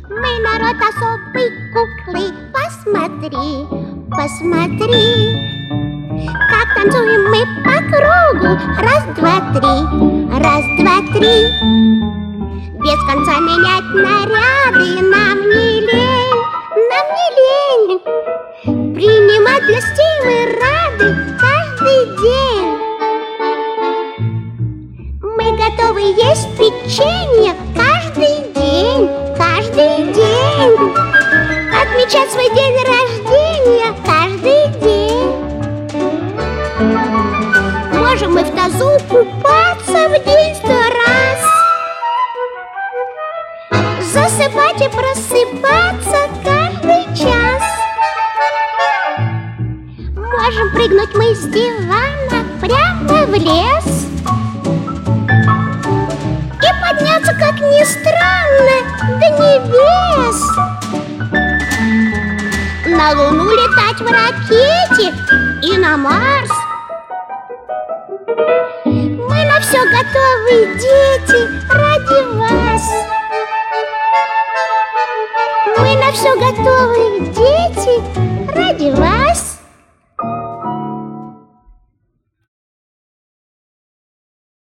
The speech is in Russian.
Мы народ особый, куклы, посмотри, посмотри, как танцуем мы по кругу. Раз, два, три, раз, два, три. Без конца менять наряды нам не лень, нам не лень. Принимать гостей мы рады каждый день. Мы готовы есть печенье каждый день, каждый день. Отмечать свой день рождения каждый день. Можем мы в тазу купаться в день 100 раз, засыпать и просыпаться каждый час. Можем прыгнуть мы с дивана прямо в лес и подняться, как ни странно, до небес. На Луну летать в ракете и на Марс. Мы на все готовы, дети.